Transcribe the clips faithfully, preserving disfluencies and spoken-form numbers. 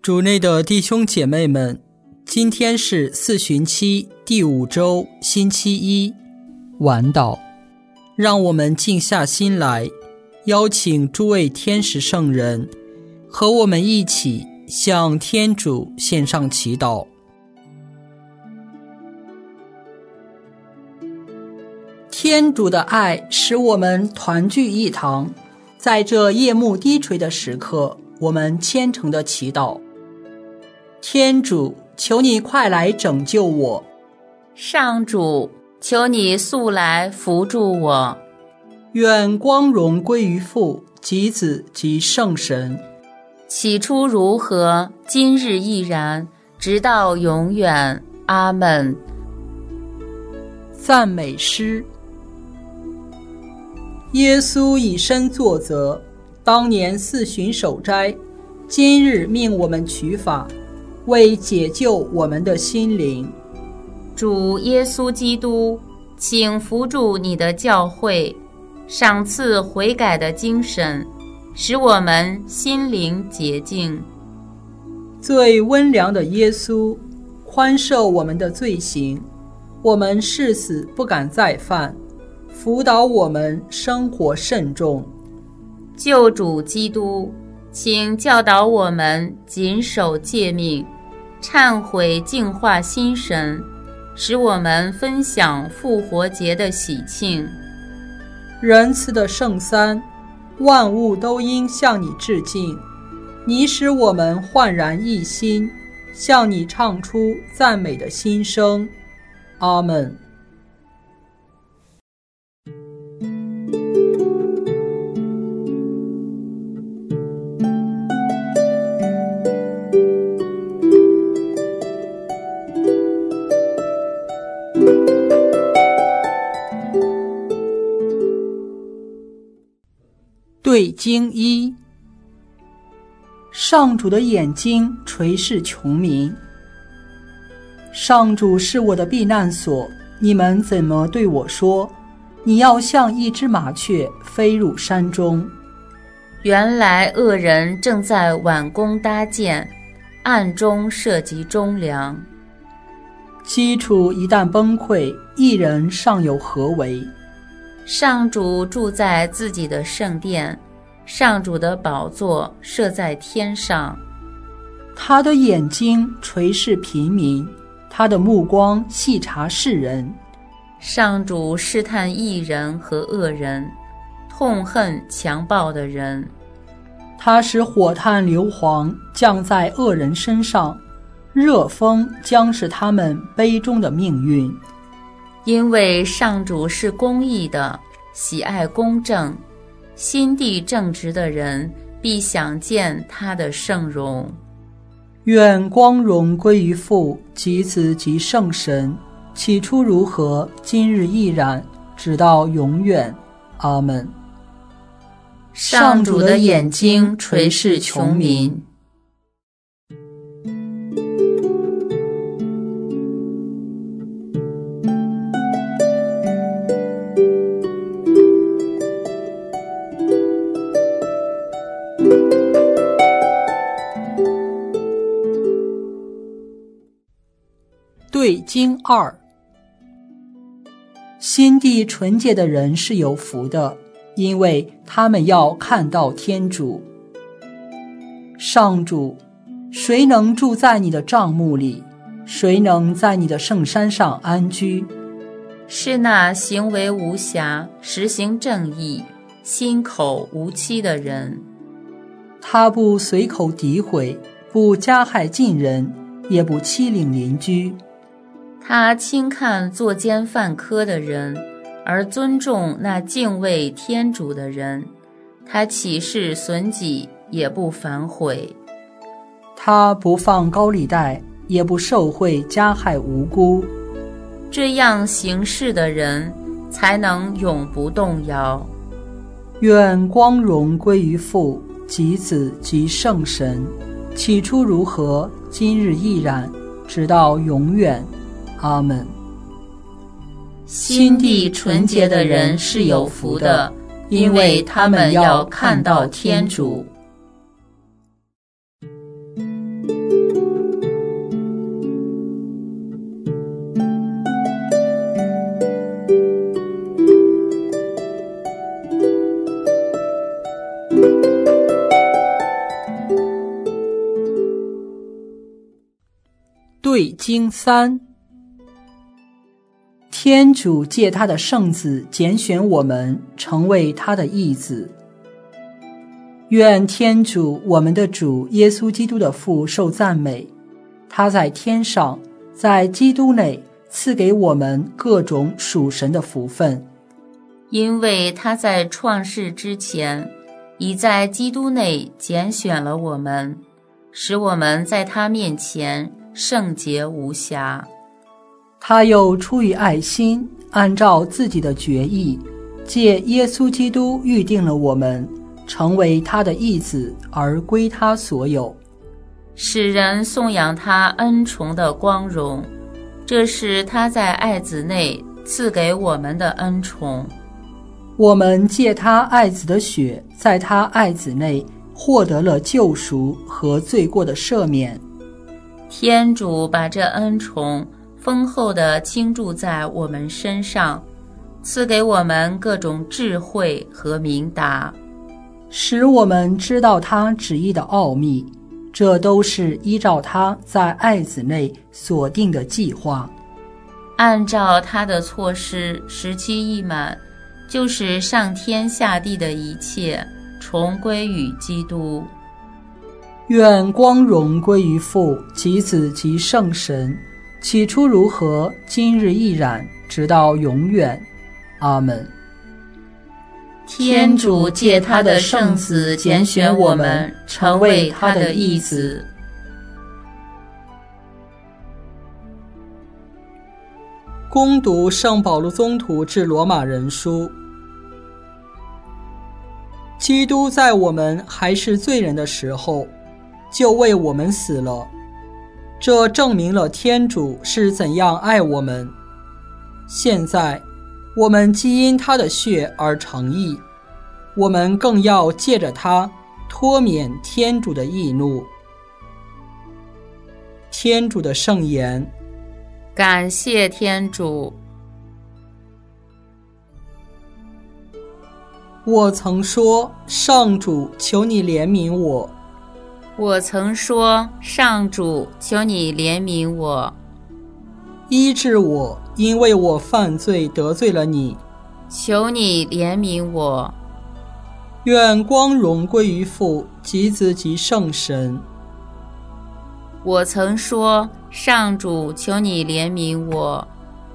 主内的弟兄姐妹们，今天是四旬期第五周星期一，晚祷。让我们静下心来，邀请诸位天使圣人和我们一起向天主献上祈祷。天主的爱使我们团聚一堂，在这夜幕低垂的时刻，我们虔诚的祈祷。天主，求你快来拯救我。 上主，求你速来扶助我。 愿光荣归于父及子及圣神。 起初如何，今日亦然，直到永远。阿们。 赞美诗。耶稣以身作则，当年四旬守斋，今日命我们取法，为解救我们的心灵。 主耶稣基督，请扶助你的教会，赏赐悔改的精神，使我们心灵洁净。 最温良的耶稣，宽赦我们的罪行，我们誓死不敢再犯，辅导我们生活慎重。 救主基督，请教导我们谨守诫命，忏悔净化心神，使我们分享复活节的喜庆。 仁慈的圣三，万物都应向你致敬，你使我们焕然一新，向你唱出赞美的心声。阿们。对经一。上主的眼睛垂视穷民。上主是我的避难所，你们怎么对我说？你要像一只麻雀飞入山中。 原来恶人正在挽弓搭箭，暗中设计忠良。 基础一旦崩溃，一人尚有何为？ 上主住在自己的圣殿，上主的宝座设在天上。 他的眼睛垂视平民，他的目光细察世人。 上主试探义人和恶人，痛恨强暴的人。 他使火炭硫磺降在恶人身上，热风将是他们杯中的命运。 因为上主是公义的，喜爱公正，心地正直的人必享见他的圣容。 愿光荣归于父及子及圣神，起初如何，今日亦然，直到永远。阿们。 上主的眼睛垂视穷民。 对经二。心地纯洁的人是有福的，因为他们要看到天主。上主，谁能住在你的帐幕里？谁能在你的圣山上安居？ 是那行为无瑕、实行正义、心口无欺的人。 他不随口诋毁，不加害近人，也不欺凌邻居。 他轻看作奸犯科的人，而尊重那敬畏天主的人。他起誓损己，也不反悔。 他不放高利贷，也不受贿加害无辜。 这样行事的人，才能永不动摇。 愿光荣归于父及子及圣神，起初如何，今日亦然，直到永远。阿们。 心地纯洁的人是有福的，因为他们要看到天主。 对经三。天主借他的圣子拣选我们，成为他的义子。愿天主我们的主耶稣基督的父受赞美，他在天上，在基督内赐给我们各种属神的福分， 因为他在创世之前，已在基督内拣选了我们，使我们在他面前圣洁无瑕。 他又出于爱心，按照自己的决意，借耶稣基督预定了我们，成为他的义子，而归他所有， 使人颂扬他恩宠的光荣。这是他在爱子内赐给我们的恩宠。 我们借他爱子的血，在他爱子内获得了救赎和罪过的赦免。 天主把这恩宠丰厚地倾注在我们身上，赐给我们各种智慧和明达， 使我们知道他旨意的奥秘，这都是依照他在爱子内所定的计划， 按照他的措施，时期一满，就使上天下地的一切重归于基督。 愿光荣归于父及子及圣神，起初如何，今日亦然，直到永远。阿们。 天主借他的圣子拣选我们，成为他的义子。 恭读圣保禄宗徒致罗马人书。基督在我们还是罪人的时候，就为我们死了，这证明了天主是怎样爱我们。现在我们既因他的血而成义，我们更要借着他脱免天主的义怒。天主的圣言。 感谢天主。 我曾说，上主，求你怜悯我。 我曾说，上主，求你怜悯我。 医治我，因为我犯罪得罪了你。 求你怜悯我。 愿光荣归于父及子及圣神。 我曾说，上主，求你怜悯我。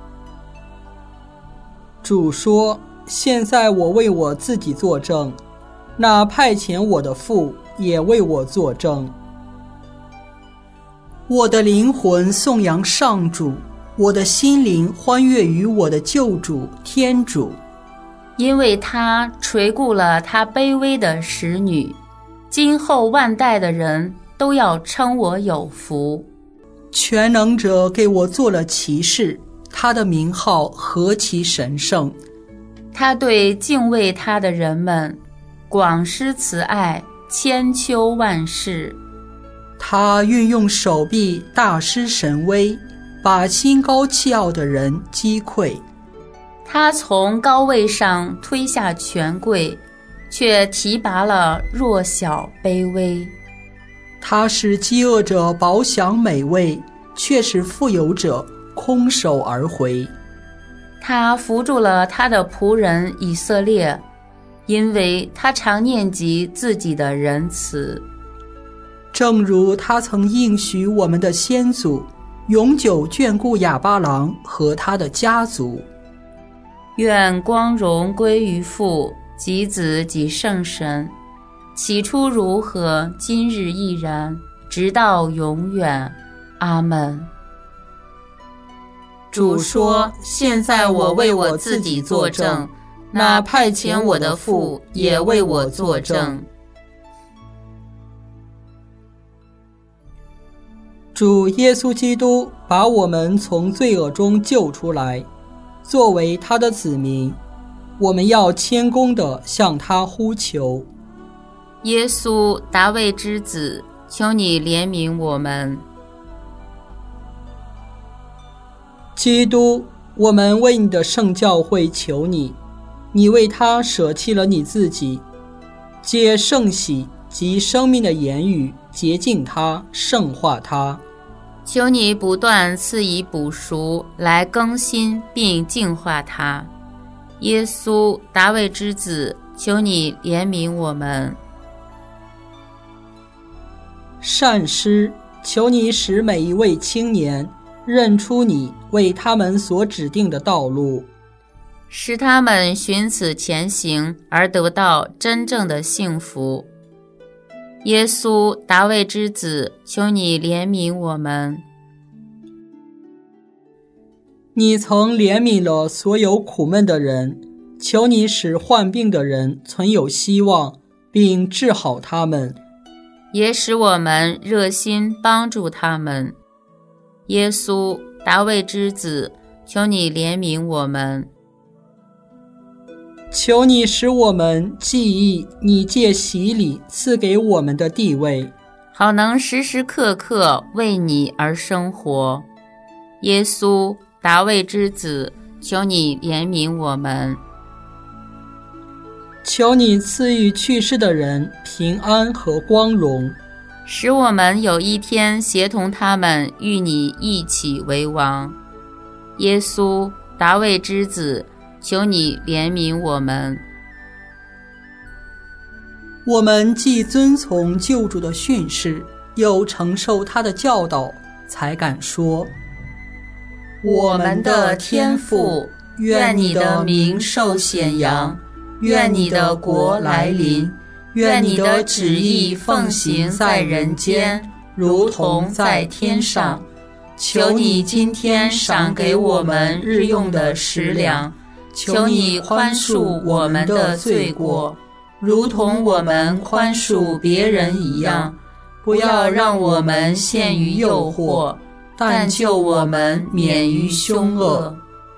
主说，现在我为我自己作证，那派遣我的父也为我作证。我的灵魂颂扬上主，我的心灵欢悦于我的救主天主， 因为他垂顾了他卑微的使女，今后万代的人都要称我有福。 全能者给我做了骑士，他的名号何其神圣。 他对敬畏他的人们广施慈爱，千秋万世。 他运用手臂大施神威，把心高气傲的人击溃。 他从高位上推下权贵，却提拔了弱小卑微。 他使饥饿者饱享美味，却使富有者空手而回。 他扶助了他的仆人以色列，因为他常念及自己的仁慈。 正如他曾应许我们的先祖，永久眷顾亚巴郎和他的家族。 愿光荣归于父及子及圣神，起初如何，今日亦然，直到永远。阿们。主说，现在我为我自己作证，那派遣我的父也为我作证。 主耶稣基督把我们从罪恶中救出来，作为他的子民，我们要谦恭地向他呼求。 耶稣，达味之子，求你怜悯我们。 基督，我们为你的圣教会求你，你为他舍弃了你自己，借圣喜及生命的言语洁净他，圣化他。 求你不断赐以补赎，来更新并净化它。耶稣，大卫之子，求你怜悯我们。 善师，求你使每一位青年认出你为他们所指定的道路， 使他们循此前行，而得到真正的幸福。耶稣，大卫之子，求你怜悯我们。 你曾怜悯了所有苦闷的人，求你使患病的人存有希望，并治好他们， 也使我们热心帮助他们。耶稣，大卫之子，求你怜悯我们。 求你使我们记忆你借洗礼赐给我们的地位， 好能时时刻刻为你而生活。耶稣，大卫之子，求你怜悯我们。 求你赐予去世的人平安和光荣， 使我们有一天协同他们与你一起为王。耶稣，大卫之子，求你怜悯我们。 我们既遵从救主的训示，又承受他的教导，才敢说： 我们的天父，愿你的名受显扬，愿你的国来临，愿你的旨意奉行在人间，如同在天上。求你今天赏给我们日用的食粮，求你宽恕我们的罪过，如同我们宽恕别人一样，不要让我们陷于诱惑，但救我们免于凶恶。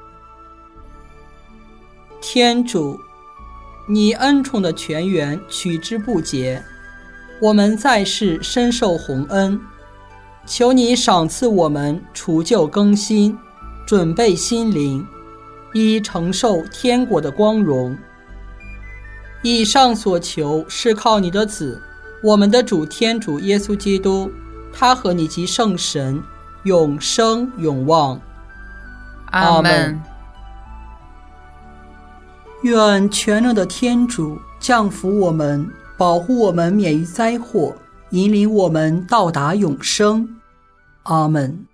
天主，你恩宠的泉源取之不竭，我们在世深受洪恩，求你赏赐我们除旧更新，准备心灵，以承受天国的光荣。以上所求是靠你的子，我们的主天主耶稣基督，他和你及圣神永生永望。 阿们。 愿全能的天主降福我们，保护我们免于灾祸，引领我们到达永生。阿们。